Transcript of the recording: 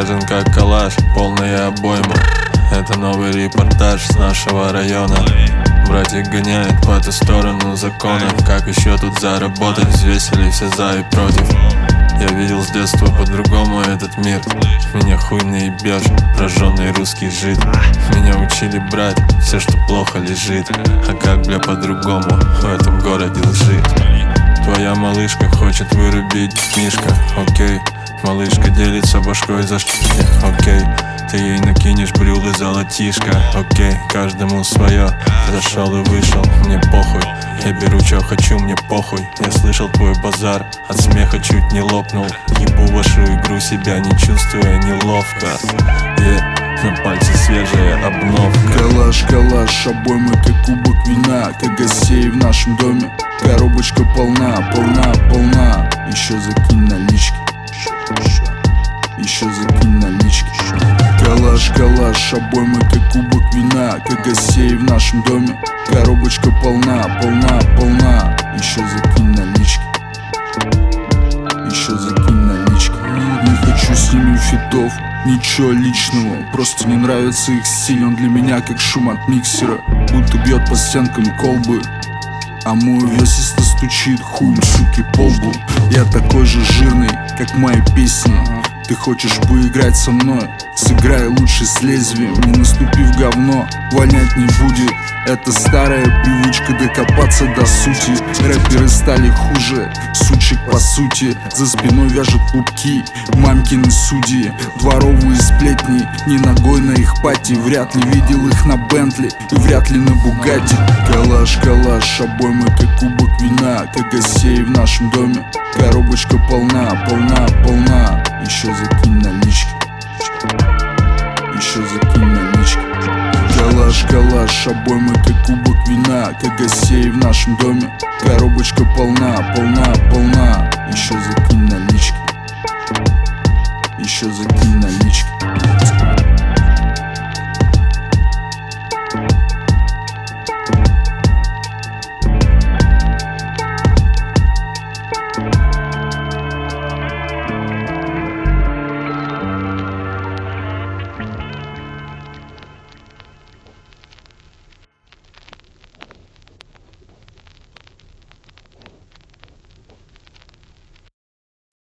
заряжен как калаш, полная обойма. Это новый репортаж с нашего района. Братья гоняют по ту сторону закона. Как еще тут заработать? Взвесили все за и против. Я видел с детства по-другому этот мир. Меня хуй наебешь, прожженный русский жид. Меня учили брать все, что плохо лежит. А как, бля, по-другому в этом городе лжи? Твоя малышка хочет вырубить мишка, окей. Малышка делится башкой за шкирки, окей. Ты ей накинешь брюлы золотишко, окей. Каждому свое, зашел и вышел, мне похуй. Я беру, чё хочу, мне похуй. Я слышал твой базар, от смеха чуть не лопнул. Ебу вашу игру, себя не чувствуя неловко. На пальце свежая обновка. Калаш, калаш, обоймы как кубок вина. Как гостей в нашем доме. Коробочка полна, полна, полна. Еще закинь налички. Еще закинь налички. Калаш, калаш, обоймы как кубок вина. Как гостей в нашем доме. Коробочка полна, полна, полна. Еще закинь налички. Еще закинь налички. Не хочу с ними фитов, ничего личного, просто не нравится их стиль. Он для меня как шум от миксера, будто бьет по стенкам колбы. А мой увесисто стучит хуем, суки, по лбу. Я такой же жирный, как мои песни. Ты хочешь поиграть со мной? Сыграй лучше с лезвием, не наступи в говно, вонять не будет. Это старая привычка докопаться до сути. Рэперы стали хуже, сучек по сути. За спиной вяжут клубки, мамкины судьи. Дворовые сплетни, не ногой на их пати. Вряд ли видел их на Бентли и вряд ли на Бугатти. Калаш, калаш, обоймы как кубок вина. Как гостей в нашем доме. Коробочка полна, полна, полна. Еще закинь налички. Еще закинь налички. Калаш, калаш, обоймы как кубок вина. Как гостей в нашем доме. Коробочка полна, полна, полна. Еще закинь налички. Еще закинь налички.